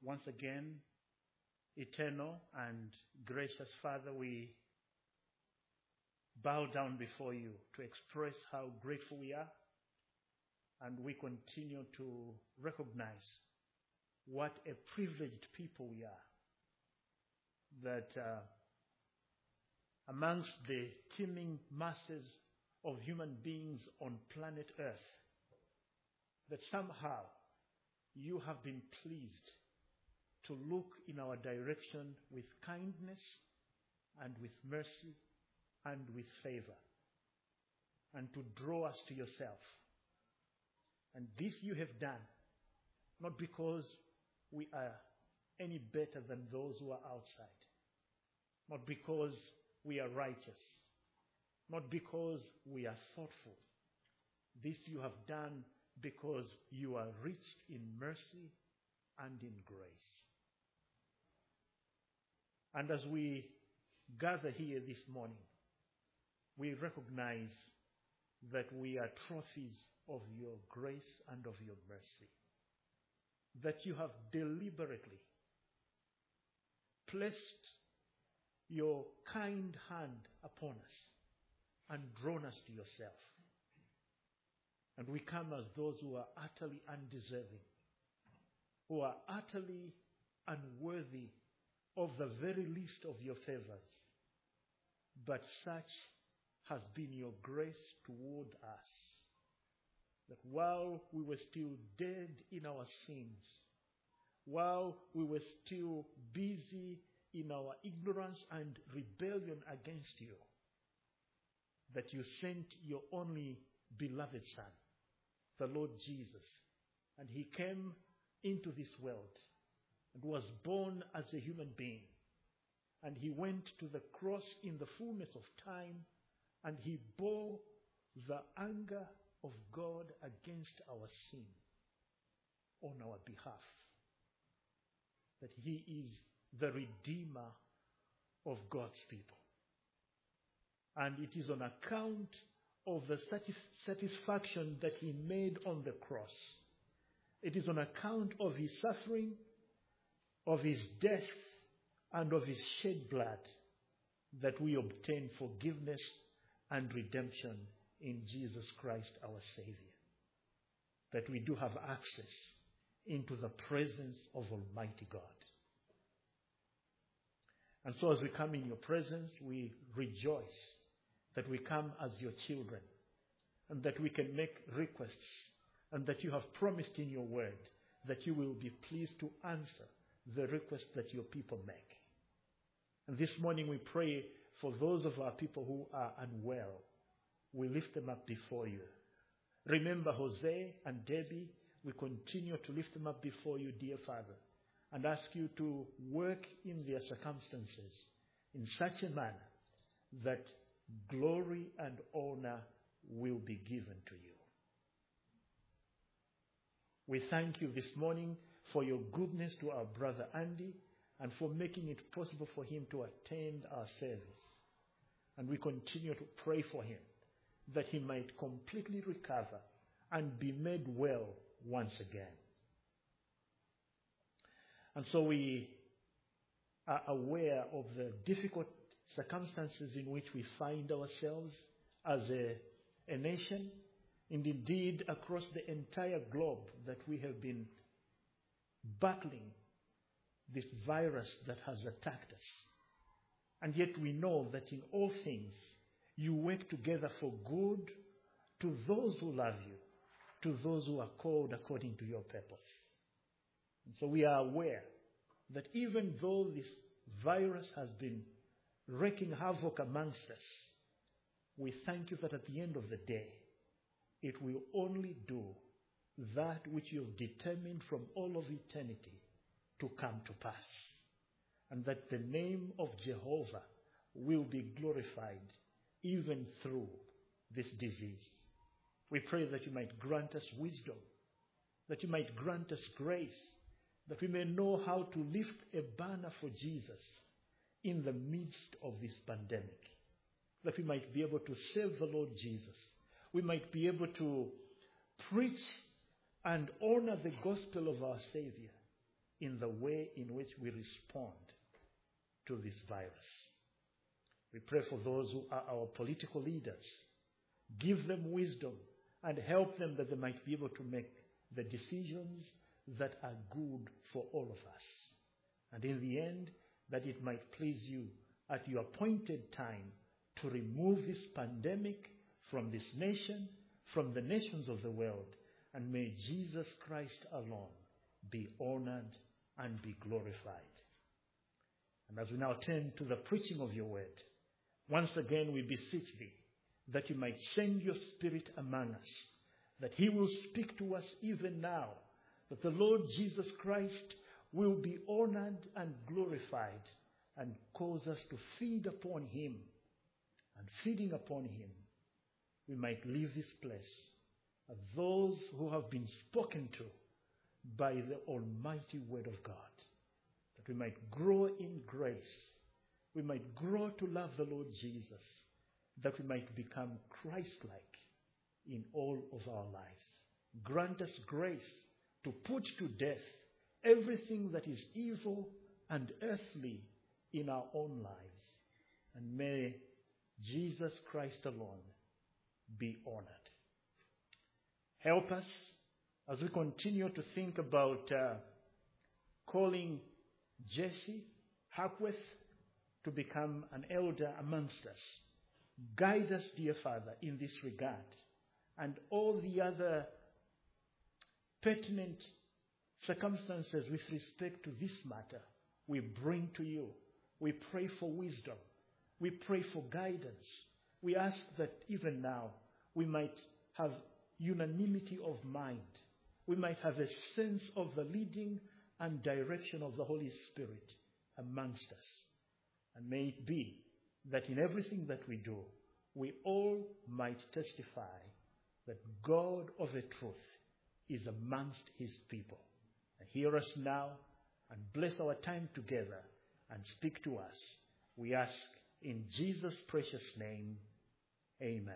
Once again, eternal and gracious Father, we bow down before you to express how grateful we are, and we continue to recognize what a privileged people we are, that amongst the teeming masses of human beings on planet Earth, that somehow you have been pleased to look in our direction with kindness and with mercy and with favor, and to draw us to yourself. And this you have done, not because we are any better than those who are outside, not because we are righteous, not because we are thoughtful. This you have done because you are rich in mercy and in grace. And as we gather here this morning, we recognize that we are trophies of your grace and of your mercy, that you have deliberately placed your kind hand upon us and drawn us to yourself. And we come as those who are utterly undeserving, who are utterly unworthy of the very least of your favors. But such has been your grace toward us, that while we were still dead in our sins, while we were still busy in our ignorance and rebellion against you, that you sent your only beloved Son, the Lord Jesus, and he came into this world and was born as a human being, and he went to the cross in the fullness of time, and he bore the anger of God against our sin on our behalf, that he is the Redeemer of God's people. And it is on account of the satisfaction that he made on the cross. It is on account of his suffering, of his death, and of his shed blood that we obtain forgiveness and redemption in Jesus Christ our Savior. That we do have access into the presence of Almighty God. And so as we come in your presence, we rejoice that we come as your children, and that we can make requests, and that you have promised in your word that you will be pleased to answer the requests that your people make. And this morning we pray for those of our people who are unwell. We lift them up before you. Remember Jose and Debbie. We continue to lift them up before you, dear Father, and ask you to work in their circumstances in such a manner that glory and honor will be given to you. We thank you this morning for your goodness to our brother Andy and for making it possible for him to attend our service. And we continue to pray for him that he might completely recover and be made well once again. And so we are aware of the difficult circumstances in which we find ourselves as a nation, and indeed across the entire globe, that we have been battling this virus that has attacked us. And yet we know that in all things you work together for good to those who love you, to those who are called according to your purpose. And so we are aware that even though this virus has been wreaking havoc amongst us, we thank you that at the end of the day, it will only do that which you have determined from all of eternity to come to pass. And that the name of Jehovah will be glorified even through this disease. We pray that you might grant us wisdom, that you might grant us grace, that we may know how to lift a banner for Jesus in the midst of this pandemic, that we might be able to serve the Lord Jesus. We might be able to preach and honor the gospel of our Savior in the way in which we respond to this virus. We pray for those who are our political leaders. Give them wisdom and help them that they might be able to make the decisions that are good for all of us. And in the end, that it might please you at your appointed time to remove this pandemic from this nation, from the nations of the world, and may Jesus Christ alone be honored and be glorified. And as we now turn to the preaching of your word, once again we beseech thee that you might send your Spirit among us, that he will speak to us even now, that the Lord Jesus Christ will be honored and glorified, and cause us to feed upon him. And feeding upon him, we might leave this place as those who have been spoken to by the almighty word of God, that we might grow in grace, we might grow to love the Lord Jesus, that we might become Christ-like in all of our lives. Grant us grace to put to death everything that is evil and earthly in our own lives. And may Jesus Christ alone be honored. Help us as we continue to think about calling Jesse Hackworth to become an elder amongst us. Guide us, dear Father, in this regard, and all the other pertinent circumstances with respect to this matter we bring to you. We pray for wisdom. We pray for guidance. We ask that even now we might have unanimity of mind. We might have a sense of the leading and direction of the Holy Spirit amongst us. And may it be that in everything that we do, we all might testify that God of a truth is amongst his people. And hear us now and bless our time together and speak to us. We ask in Jesus' precious name, amen.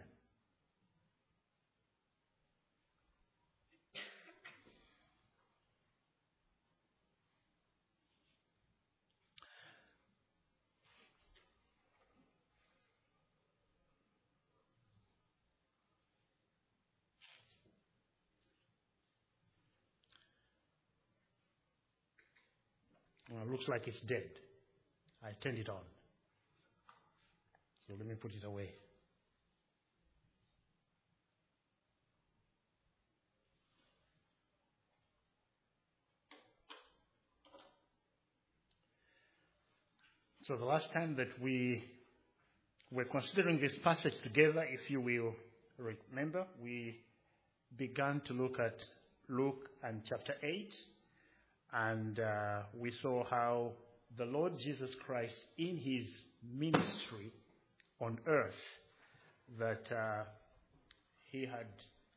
Well, looks like it's dead. I turned it on. So let me put it away. So the last time that we were considering this passage together, if you will remember, we began to look at Luke and chapter 8. And we saw how the Lord Jesus Christ in his ministry on earth, that he had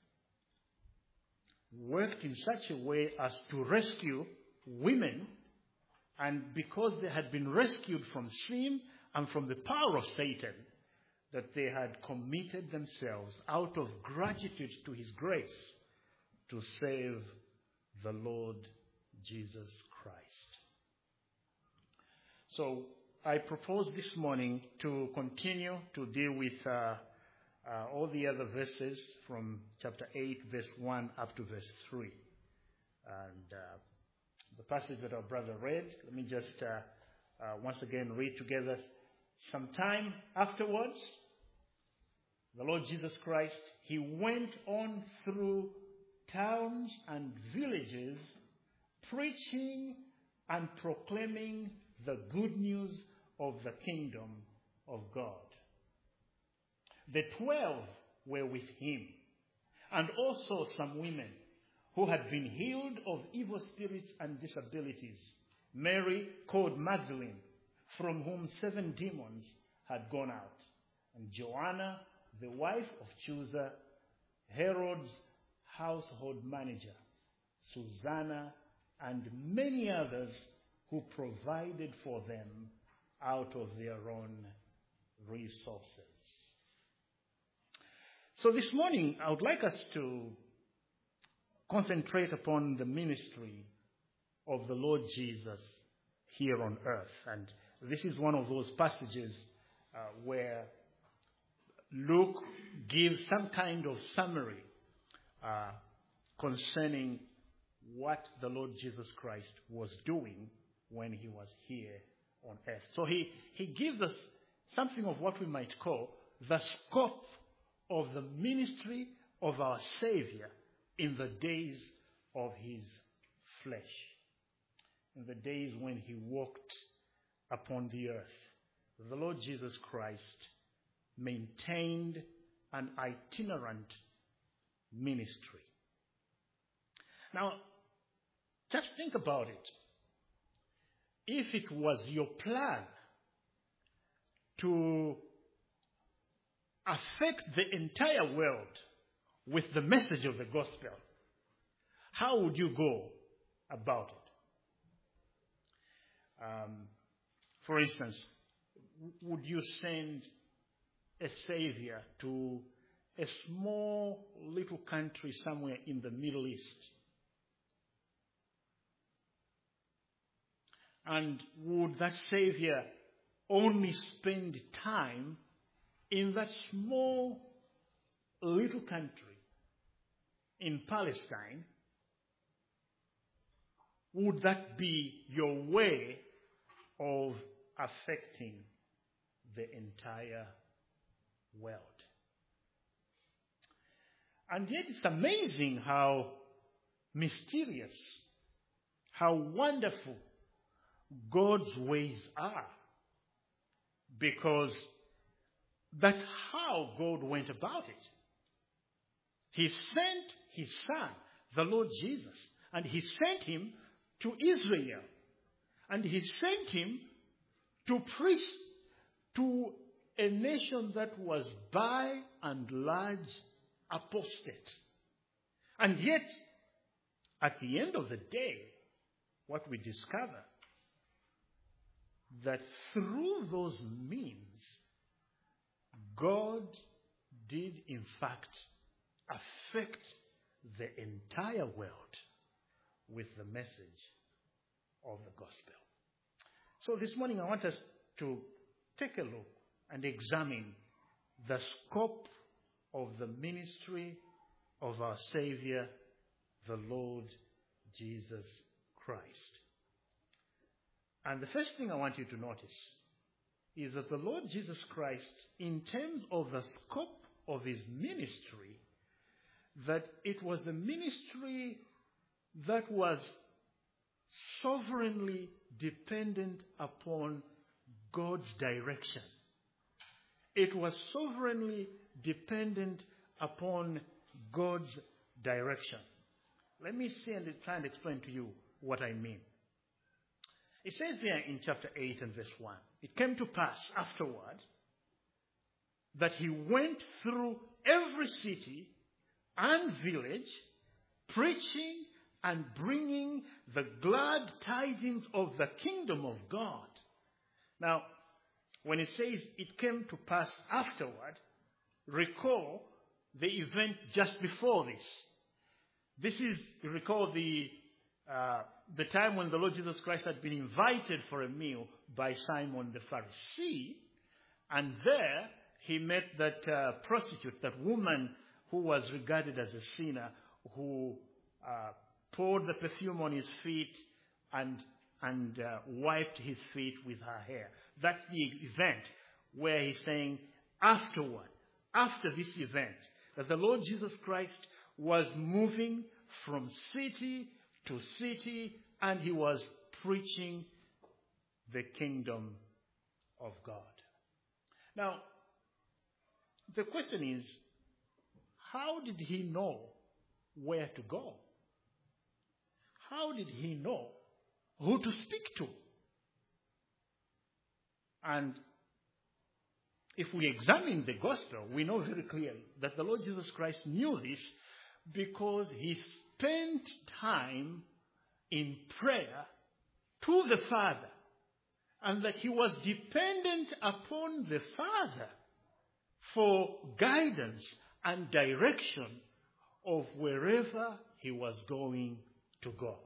worked in such a way as to rescue women, and because they had been rescued from sin and from the power of Satan, that they had committed themselves out of gratitude to his grace to save the Lord Jesus Christ. So I propose this morning to continue to deal with all the other verses from chapter 8, verse 1 up to verse 3. And the passage that our brother read, let me just once again read together. Sometime afterwards, the Lord Jesus Christ, he went on through towns and villages, preaching and proclaiming the good news of the kingdom of God. The 12 were with him, and also some women who had been healed of evil spirits and disabilities. Mary, called Magdalene, from whom 7 demons had gone out, and Joanna, the wife of Chuza, Herod's household manager, Susanna, and many others who provided for them out of their own resources. So this morning, I would like us to concentrate upon the ministry of the Lord Jesus here on earth. And this is one of those passages where Luke gives some kind of summary concerning what the Lord Jesus Christ was doing when he was here on earth. So he gives us something of what we might call the scope of the ministry of our Savior in the days of his flesh, in the days when he walked upon the earth. The Lord Jesus Christ maintained an itinerant ministry. Now, just think about it. If it was your plan to affect the entire world with the message of the gospel, how would you go about it? For instance, would you send a Savior to a small little country somewhere in the Middle East? And would that Savior only spend time in that small little country in Palestine? Would that be your way of affecting the entire world? And yet it's amazing how mysterious, how wonderful God's ways are. Because that's how God went about it. He sent his Son, the Lord Jesus, and he sent him to Israel. And he sent him to preach to a nation that was by and large apostate. And yet, at the end of the day, what we discover, that through those means, God did in fact affect the entire world with the message of the gospel. So this morning I want us to take a look and examine the scope of the ministry of our Savior, the Lord Jesus Christ. And the first thing I want you to notice is that the Lord Jesus Christ, in terms of the scope of his ministry, that it was a ministry that was sovereignly dependent upon God's direction. It was sovereignly dependent upon God's direction. Let me see and try and explain to you what I mean. It says there in chapter 8 and verse 1, it came to pass afterward that he went through every city and village, preaching and bringing the glad tidings of the kingdom of God. Now, when it says it came to pass afterward, recall the event just before this. This is, recall the time when the Lord Jesus Christ had been invited for a meal by Simon the Pharisee, and there he met that prostitute, that woman who was regarded as a sinner, who poured the perfume on his feet and wiped his feet with her hair. That's the event where he's saying afterward, after this event, that the Lord Jesus Christ was moving from city to city, and he was preaching the kingdom of God. Now, the question is, how did he know where to go? How did he know who to speak to? And if we examine the gospel, we know very clearly that the Lord Jesus Christ knew this because he spent time in prayer to the Father, and that he was dependent upon the Father for guidance and direction of wherever he was going to go.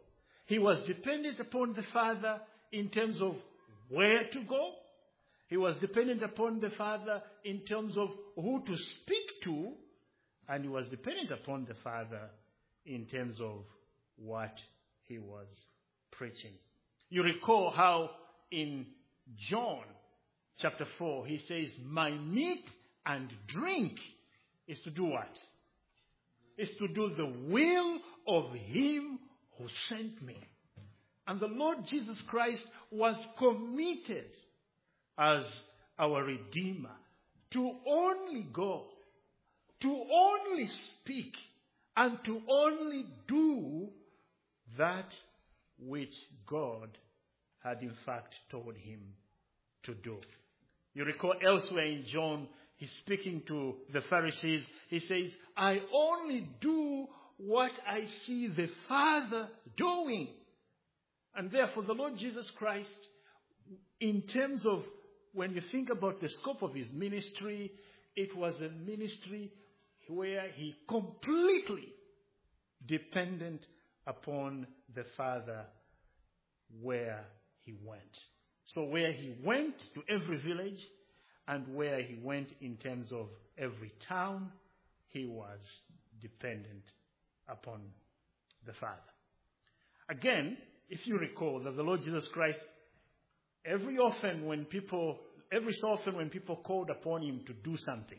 He was dependent upon the Father in terms of where to go. He was dependent upon the Father in terms of who to speak to. And he was dependent upon the Father in terms of what he was preaching. You recall how in John chapter 4, he says, my meat and drink is to do what? Is to do the will of him who sent me. And the Lord Jesus Christ was committed as our Redeemer to only go, to only speak, and to only do that which God had in fact told him to do. You recall elsewhere in John, he's speaking to the Pharisees. He says, I only do what I see the Father doing. And therefore the Lord Jesus Christ, in terms of when you think about the scope of his ministry, it was a ministry where he completely dependent upon the Father where he went. So where he went to every village and where he went in terms of every town, he was dependent upon the Father. Again, if you recall that the Lord Jesus Christ, every so often when people called upon him to do something,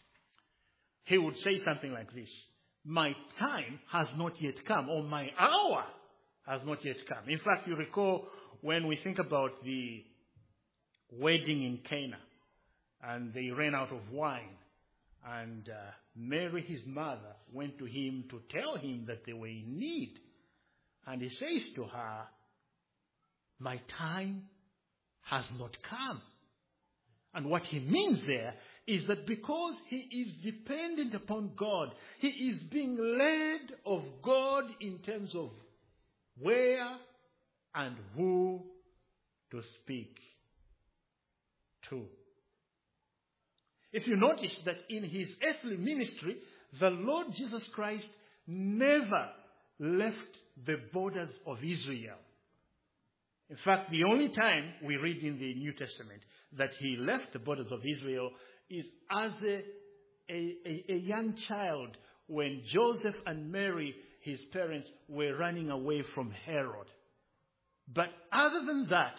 he would say something like this: my time has not yet come, or my hour has not yet come. In fact, you recall when we think about the wedding in Cana, and they ran out of wine, and Mary, his mother, went to him to tell him that they were in need. And he says to her, my time has not come. And what he means there is that because he is dependent upon God, he is being led of God in terms of where and who to speak to. If you notice that in his earthly ministry, the Lord Jesus Christ never left the borders of Israel. In fact, the only time we read in the New Testament that he left the borders of Israel is as a young child when Joseph and Mary, his parents, were running away from Herod. But other than that,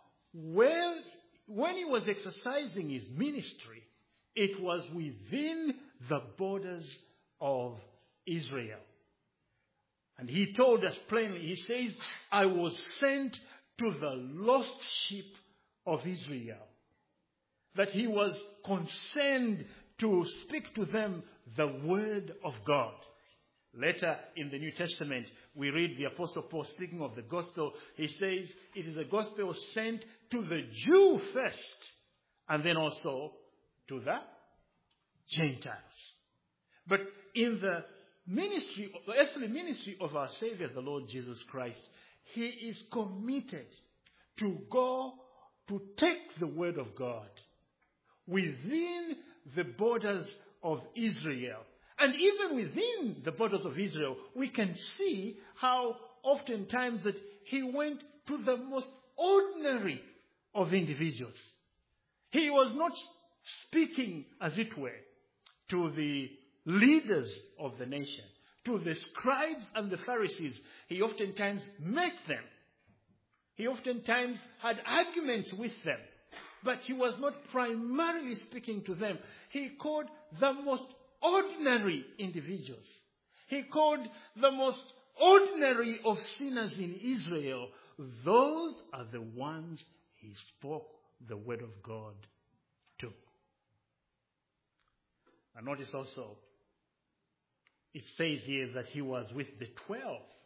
when he was exercising his ministry, it was within the borders of Israel. And he told us plainly, he says, I was sent to the lost sheep of Israel. That he was concerned to speak to them the word of God. Later in the New Testament, we read the Apostle Paul speaking of the gospel. He says, it is a gospel sent to the Jew first, and then also to the Gentiles. But in the ministry, the earthly ministry of our Savior, the Lord Jesus Christ, he is committed to go to take the word of God within the borders of Israel. And even within the borders of Israel, we can see how oftentimes that he went to the most ordinary of individuals. He was not speaking, as it were, to the leaders of the nation, to the scribes and the Pharisees. He oftentimes met them. He oftentimes had arguments with them. But he was not primarily speaking to them. He called the most ordinary individuals. He called the most ordinary of sinners in Israel. Those are the ones he spoke the word of God to. And notice also, it says here that he was with the 12.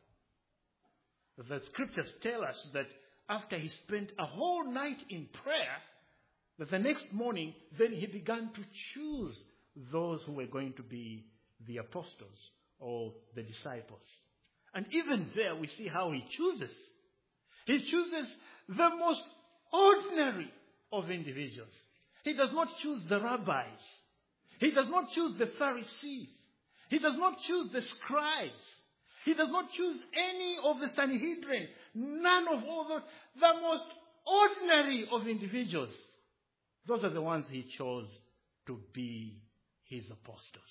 The scriptures tell us that after he spent a whole night in prayer, that the next morning, then he began to choose those who were going to be the apostles or the disciples. And even there we see how he chooses. He chooses the most ordinary of individuals. He does not choose the rabbis. He does not choose the Pharisees. He does not choose the scribes. He does not choose any of the Sanhedrin None of all those, the most ordinary of individuals. Those are the ones he chose to be his apostles.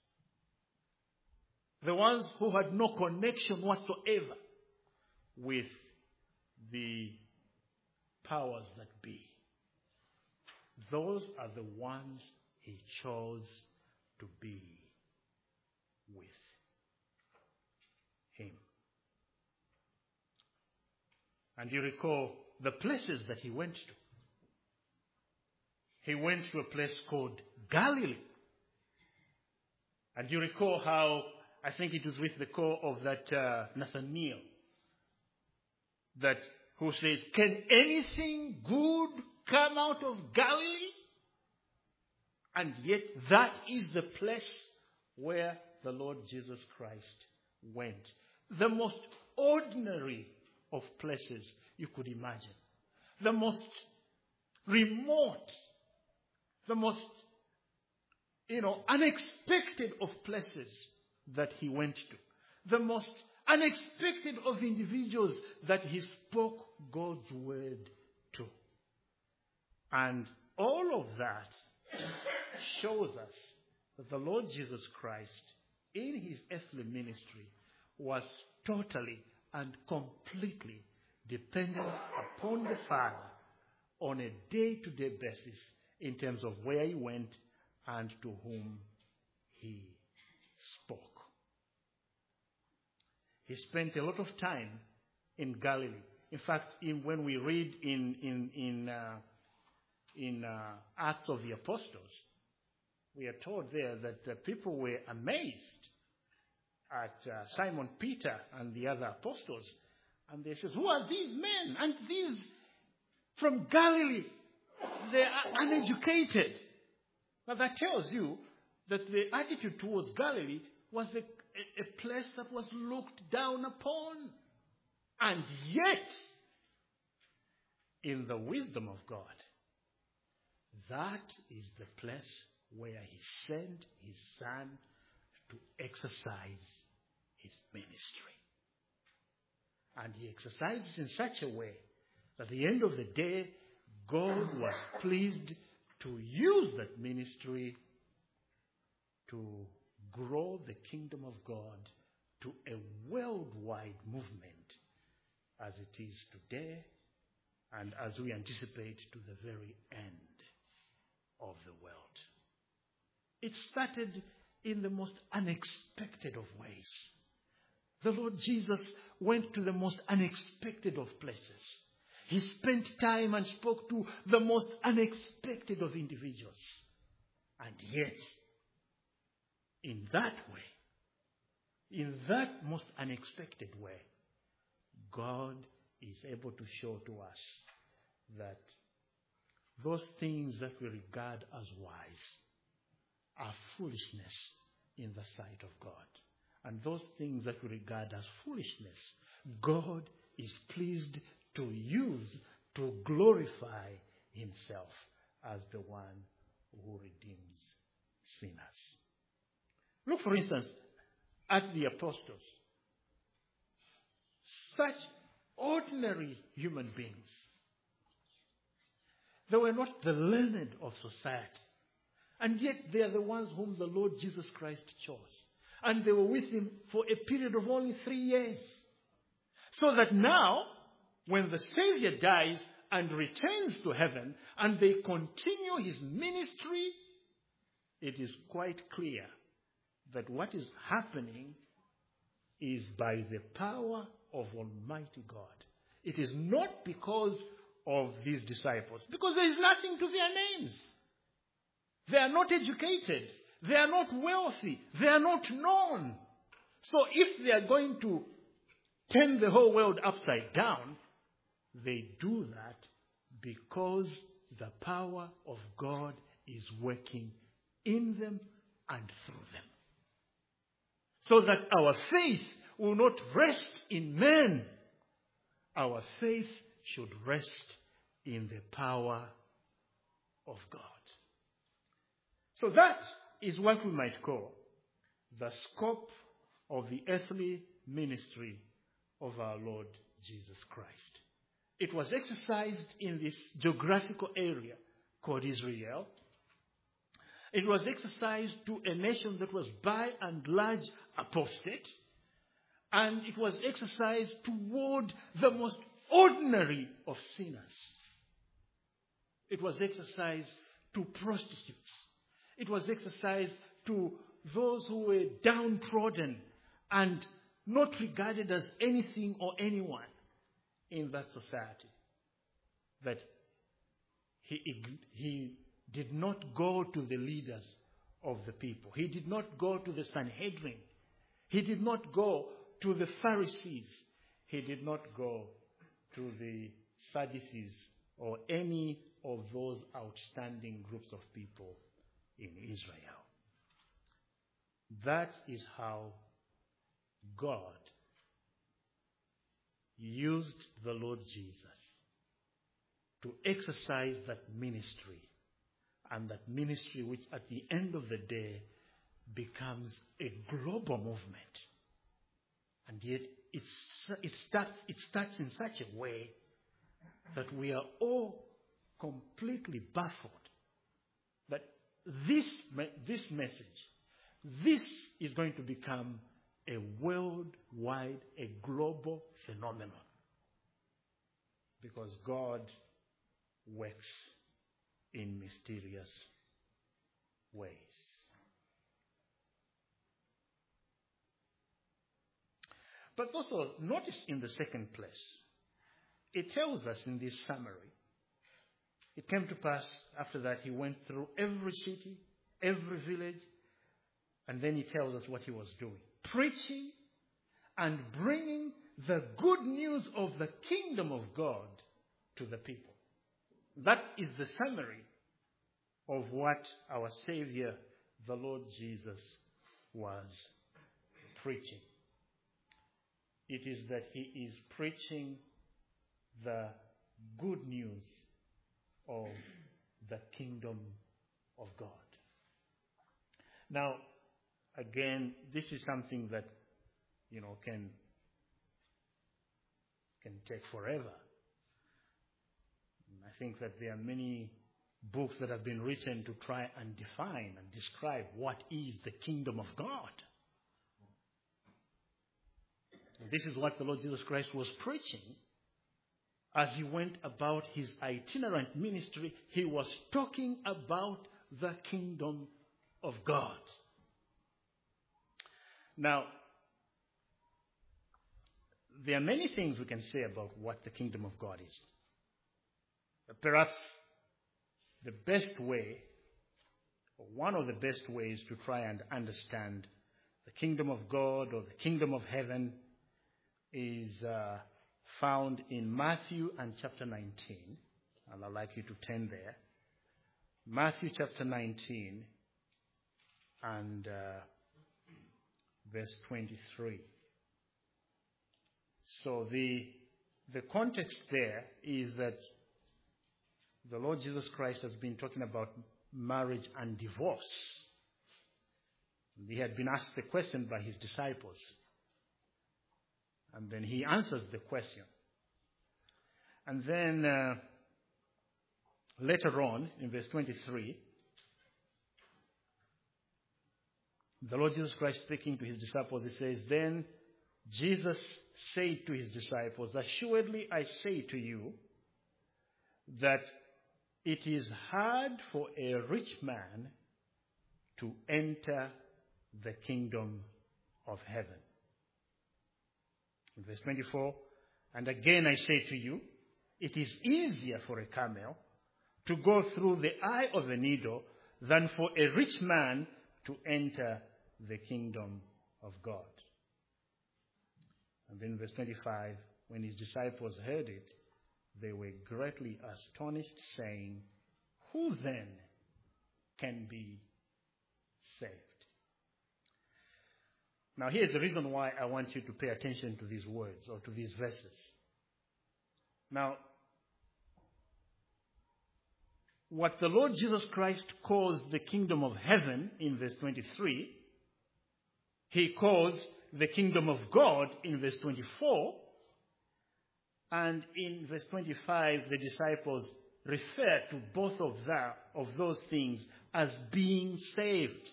The ones who had no connection whatsoever with the powers that be. Those are the ones he chose to be with him. And you recall the places that he went to. He went to a place called Galilee. And you recall how, I think it was with the call of that Nathanael, who says, "Can anything good come out of Galilee?" And yet that is the place where the Lord Jesus Christ went. The most ordinary of places you could imagine. The most remote, the most, unexpected of places that he went to. The most unexpected of individuals that he spoke God's word to. And all of that shows us that the Lord Jesus Christ, in his earthly ministry, was totally and completely dependent upon the Father on a day-to-day basis in terms of where he went and to whom he spoke. He spent a lot of time in Galilee. In fact, when we read in Acts of the Apostles, we are told there that people were amazed at Simon Peter and the other apostles. And they said, "Who are these men? And these from Galilee? They are uneducated." Now that tells you that the attitude towards Galilee was a place that was looked down upon. And yet, in the wisdom of God, that is the place where he sent his Son to exercise his ministry. And he exercised it in such a way that at the end of the day, God was pleased to use that ministry to grow the kingdom of God to a worldwide movement as it is today and as we anticipate to the very end of the world. It started in the most unexpected of ways. The Lord Jesus went to the most unexpected of places. He spent time and spoke to the most unexpected of individuals. And yet, in that way, in that most unexpected way, God is able to show to us that those things that we regard as wise are foolishness in the sight of God. And those things that we regard as foolishness, God is pleased to use to glorify himself as the one who redeems sinners. Look, for instance, at the apostles. Such ordinary human beings. They were not the learned of society. And yet they are the ones whom the Lord Jesus Christ chose. And they were with him for a period of only 3 years. So that now, when the Savior dies and returns to heaven, and they continue his ministry, it is quite clear that what is happening is by the power of Almighty God. It is not because of these disciples, because there is nothing to their names. They are not educated. They are not wealthy. They are not known. So if they are going to turn the whole world upside down, they do that because the power of God is working in them and through them. So that our faith will not rest in men. Our faith should rest in the power of God. So that is what we might call the scope of the earthly ministry of our Lord Jesus Christ. It was exercised in this geographical area called Israel. It was exercised to a nation that was by and large apostate. And it was exercised toward the most ordinary of sinners. It was exercised to prostitutes. It was exercised to those who were downtrodden and not regarded as anything or anyone in that society. That he did not go to the leaders of the people. He did not go to the Sanhedrin. He did not go to the Pharisees. He did not go to the Sadducees or any of those outstanding groups of people in Israel. That is how God used the Lord Jesus to exercise that ministry, and that ministry which at the end of the day becomes a global movement. And yet it starts in such a way that we are all completely baffled that this message, this is going to become a worldwide, a global phenomenon. Because God works in mysterious ways. But also, notice in the second place, it tells us in this summary, it came to pass after that he went through every city, every village, and then he tells us what he was doing. Preaching and bringing the good news of the kingdom of God to the people. That is the summary of what our Savior, the Lord Jesus, was preaching. It is that he is preaching the good news of the kingdom of God. Now, again, this is something that, can take forever. I think that there are many books that have been written to try and define and describe what is the kingdom of God. And this is what the Lord Jesus Christ was preaching as he went about his itinerant ministry. He was talking about the kingdom of God. Now, there are many things we can say about what the kingdom of God is. Perhaps the best way, or one of the best ways to try and understand the kingdom of God or the kingdom of heaven is found in Matthew and chapter 19. And I'd like you to turn there. Matthew chapter 19 and verse 23. So the context there is that the Lord Jesus Christ has been talking about marriage and divorce. He had been asked the question by his disciples. And then he answers the question. And then later on, in verse 23, the Lord Jesus Christ speaking to his disciples, he says, "Then Jesus said to his disciples, 'Assuredly I say to you that it is hard for a rich man to enter the kingdom of heaven.'" In verse 24, "And again I say to you, it is easier for a camel to go through the eye of a needle than for a rich man to enter the kingdom of God." And then in verse 25, when his disciples heard it, they were greatly astonished, saying, "Who then can be saved?" Now here's the reason why I want you to pay attention to these words or to these verses. Now, what the Lord Jesus Christ calls the kingdom of heaven in verse 23, he calls the kingdom of God in verse 24, And in verse 25, the disciples refer to both of those things as being saved.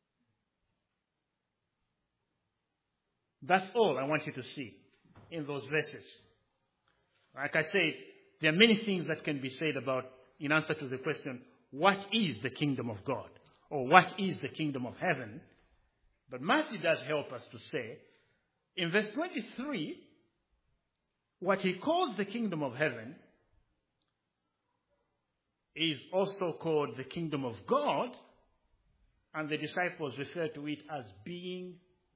That's all I want you to see in those verses. Like I said, there are many things that can be said about, in answer to the question, what is the kingdom of God? Or what is the kingdom of heaven? But Matthew does help us to say, in verse 23, what he calls the kingdom of heaven is also called the kingdom of God, and the disciples refer to it as being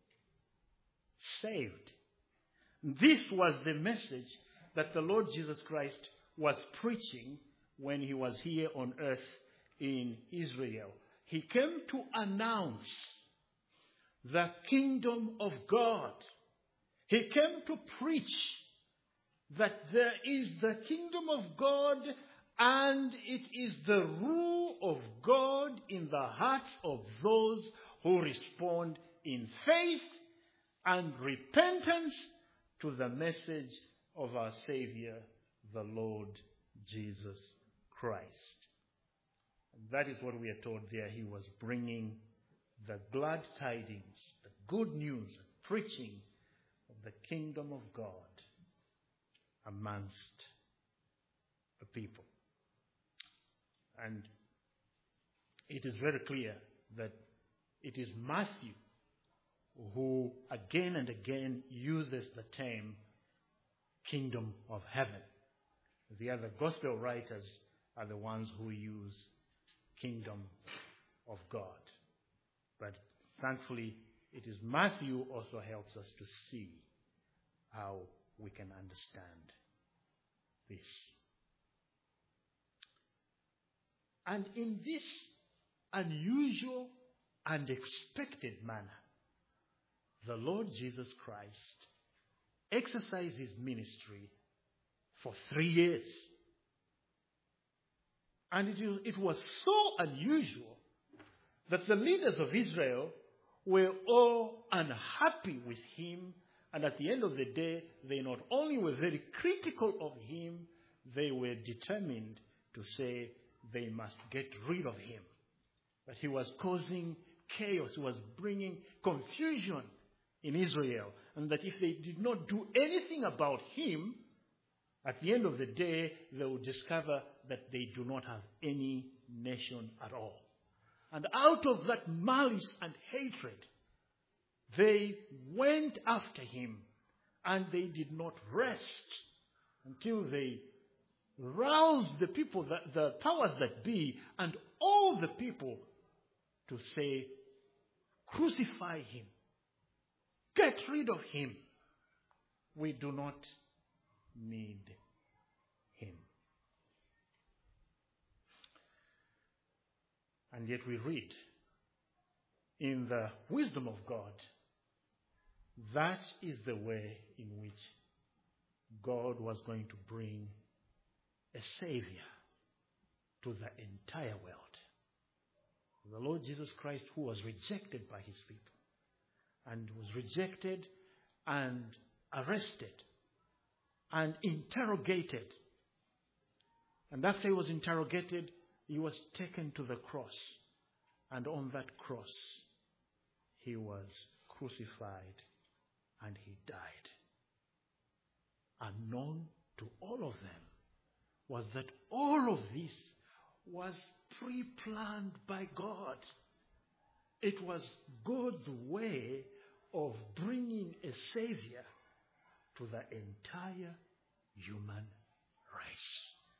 saved. This was the message that the Lord Jesus Christ was preaching when he was here on earth in Israel. He came to announce the kingdom of God. He came to preach that there is the kingdom of God, and it is the rule of God in the hearts of those who respond in faith and repentance to the message of our Savior, the Lord Jesus Christ. And that is what we are told there. He was bringing the glad tidings, the good news, preaching of the kingdom of God amongst the people. And it is very clear that it is Matthew who again and again uses the term kingdom of heaven. The other gospel writers are the ones who use kingdom of God. But thankfully, it is Matthew also helps us to see how we can understand this. And in this unusual and expected manner, the Lord Jesus Christ exercised his ministry for 3 years. And it was so unusual that the leaders of Israel were all unhappy with him. And at the end of the day, they not only were very critical of him, they were determined to say they must get rid of him. That he was causing chaos, he was bringing confusion in Israel. And that if they did not do anything about him, at the end of the day, they would discover that they do not have any nation at all. And out of that malice and hatred, they went after him, and they did not rest until they roused the people, the powers that be, and all the people to say, crucify him. Get rid of him. We do not need him. And yet we read in the wisdom of God, that is the way in which God was going to bring a Savior to the entire world. The Lord Jesus Christ, who was rejected by his people, and was rejected and arrested and interrogated. And after he was interrogated, he was taken to the cross. And on that cross, he was crucified and he died. And known to all of them was that all of this was pre-planned by God. It was God's way of bringing a Savior to the entire human race.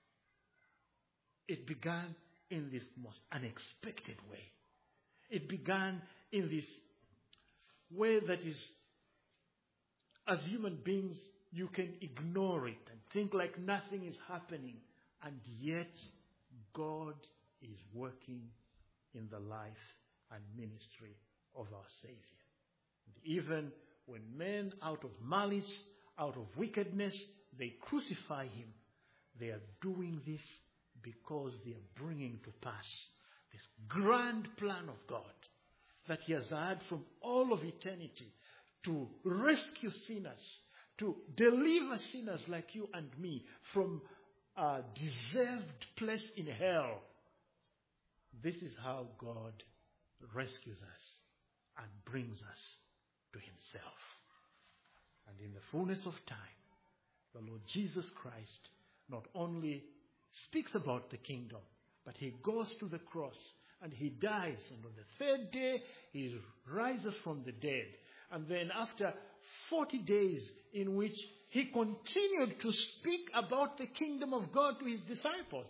It began in this most unexpected way. It began in this way that is, as human beings, you can ignore it and think like nothing is happening. And yet, God is working in the life and ministry of our Savior. And even when men, out of malice, out of wickedness, they crucify him, they are doing this because they are bringing to pass this grand plan of God that he has had from all of eternity to rescue sinners, to deliver sinners like you and me from a deserved place in hell. This is how God rescues us and brings us to himself. And in the fullness of time, the Lord Jesus Christ not only speaks about the kingdom, but he goes to the cross and he dies. And on the third day, he rises from the dead. And then after 40 days in which he continued to speak about the kingdom of God to his disciples.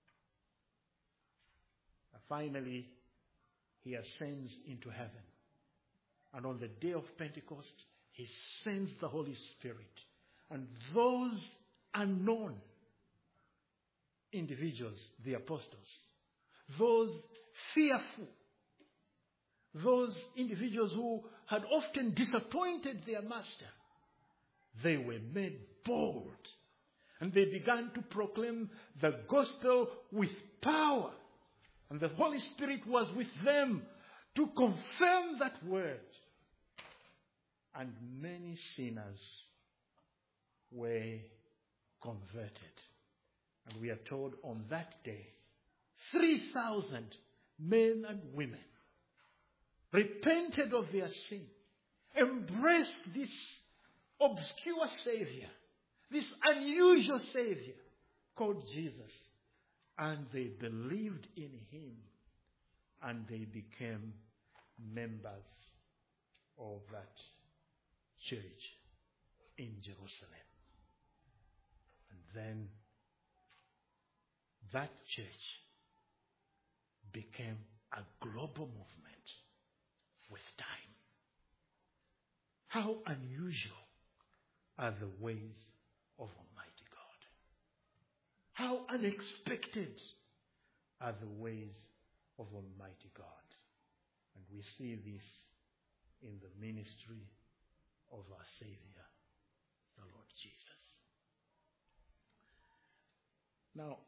And finally, he ascends into heaven. And on the day of Pentecost, he sends the Holy Spirit. And those unknown individuals, the apostles, those fearful, those individuals who had often disappointed their master, they were made bold. And they began to proclaim the gospel with power. And the Holy Spirit was with them to confirm that word. And many sinners were converted. And we are told on that day, 3,000 men and women repented of their sin, embraced this obscure Savior, this unusual Savior called Jesus, and they believed in him, and they became members of that church in Jerusalem. And then that church became a global movement with time. How unusual are the ways of Almighty God. How unexpected are the ways of Almighty God. And we see this in the ministry of our Savior, the Lord Jesus. Now,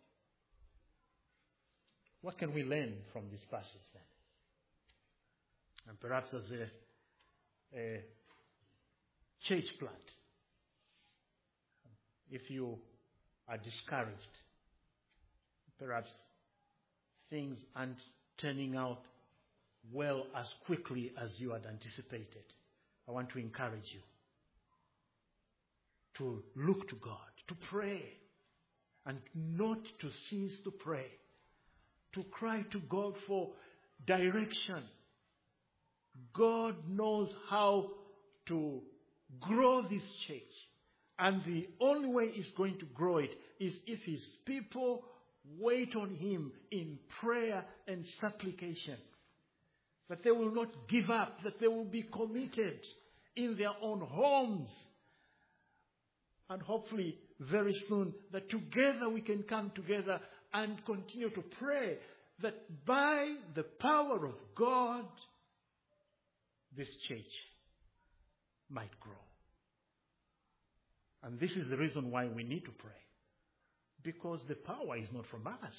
what can we learn from this passage then? And perhaps as a church plant, if you are discouraged, perhaps things aren't turning out well as quickly as you had anticipated, I want to encourage you to look to God, to pray, and not to cease to pray, to cry to God for direction. God knows how to grow this church. And the only way he's going to grow it is if his people wait on him in prayer and supplication. That they will not give up, that they will be committed in their own homes. And hopefully very soon that together we can come together and continue to pray that by the power of God, this church might grow. And this is the reason why we need to pray. Because the power is not from us.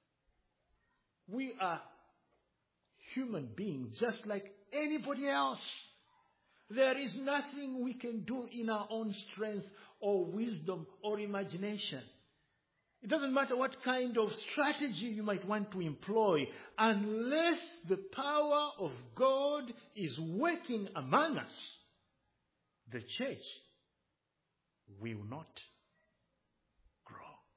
We are human beings just like anybody else. There is nothing we can do in our own strength or wisdom or imagination. It doesn't matter what kind of strategy you might want to employ, unless the power of God is working among us, the church will not grow.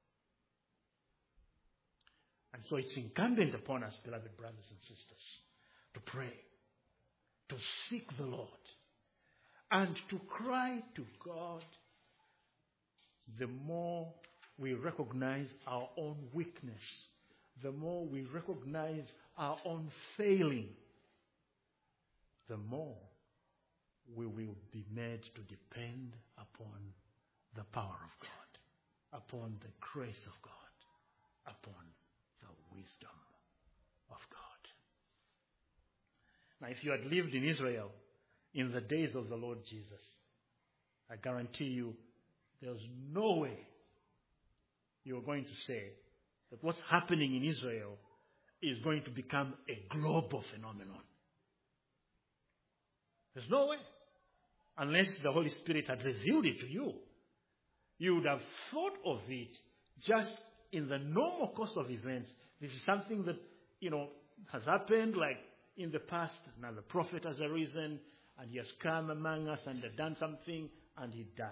And so it's incumbent upon us, beloved brothers and sisters, to pray, to seek the Lord, and to cry to God. The more we recognize our own weakness, the more we recognize our own failing, the more we will be made to depend upon the power of God, upon the grace of God, upon the wisdom of God. Now, if you had lived in Israel in the days of the Lord Jesus, I guarantee you there's no way you're going to say that what's happening in Israel is going to become a global phenomenon. There's no way. unless the Holy Spirit had revealed it to you. You would have thought of it just in the normal course of events. This is something that, has happened like in the past. Now the prophet has arisen and he has come among us and done something and he dies.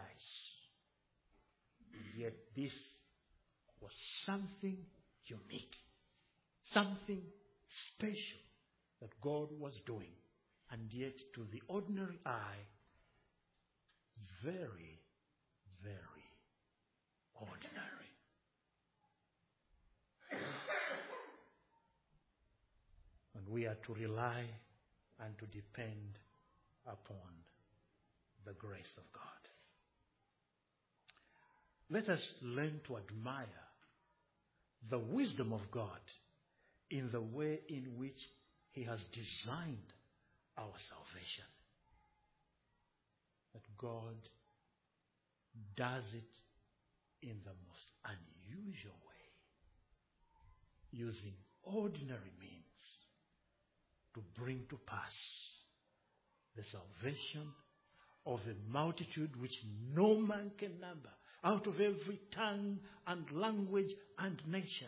And yet this was something unique, something special that God was doing. And yet to the ordinary eye, very, very ordinary. And we are to rely and to depend upon the grace of God. Let us learn to admire the wisdom of God in the way in which He has designed our salvation. That God does it in the most unusual way, using ordinary means to bring to pass the salvation of a multitude which no man can number, out of every tongue and language and nation.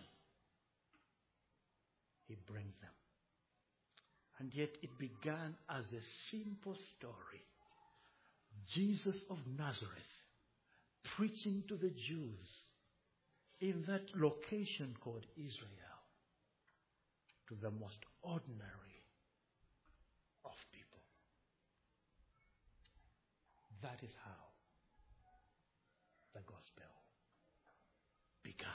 He brings them. And yet it began as a simple story. Jesus of Nazareth preaching to the Jews in that location called Israel, to the most ordinary of people. That is how the gospel began.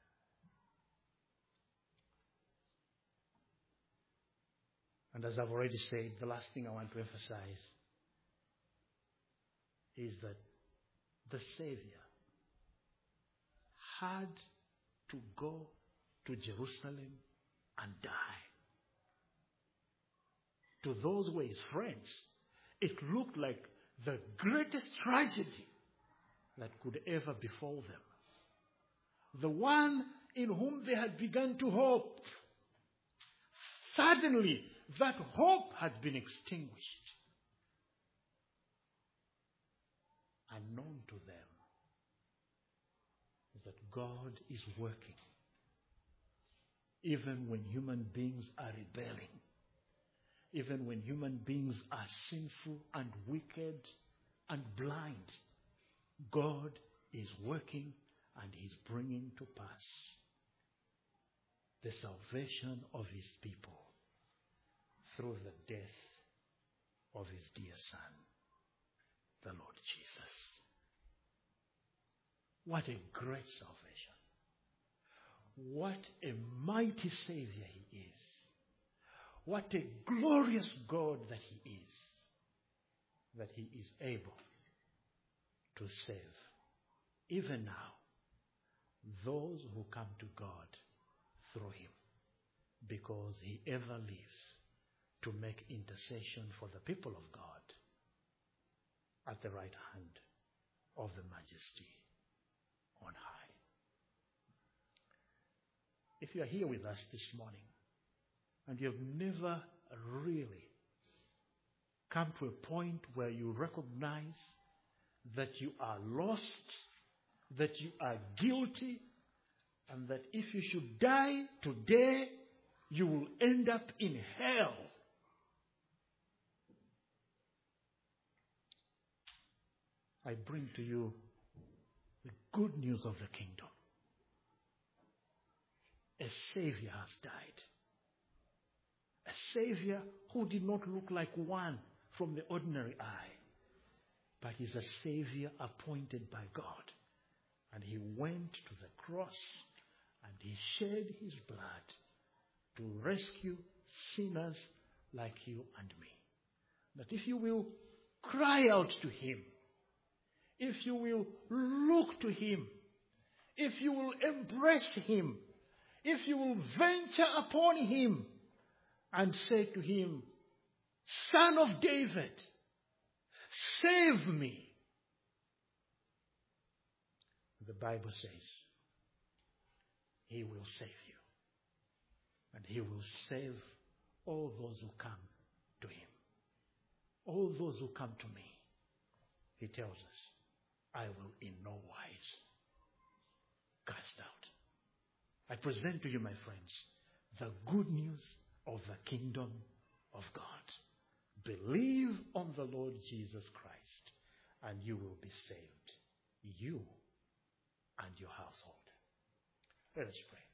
And as I've already said, the last thing I want to emphasize is that the Savior had to go to Jerusalem and die. To those who were his friends, it looked like the greatest tragedy that could ever befall them. The one in whom they had begun to hope. Suddenly, that hope had been extinguished. Unknown to them is that God is working even when human beings are rebelling, even when human beings are sinful and wicked and blind. God is working and He's bringing to pass the salvation of His people through the death of His dear Son, the Lord Jesus. What a great salvation. What a mighty Savior He is. What a glorious God that He is. That He is able to save, even now, those who come to God through Him, because He ever lives to make intercession for the people of God at the right hand of the Majesty on high. If you are here with us this morning and you have never really come to a point where you recognize that you are lost, that you are guilty, and that if you should die today, you will end up in hell. I bring to you the good news of the kingdom. A Savior has died. A Savior who did not look like one from the ordinary eye, but He's a Savior appointed by God. And He went to the cross and He shed His blood to rescue sinners like you and me. That if you will cry out to Him, if you will look to Him, if you will embrace Him, if you will venture upon Him and say to Him, Son of David, save me. The Bible says He will save you. And He will save all those who come to Him. All those who come to me. he tells us, I will in no wise cast out. I present to you, my friends, the good news of the kingdom of God. Believe on the Lord Jesus Christ, and you will be saved, you and your household. Let us pray.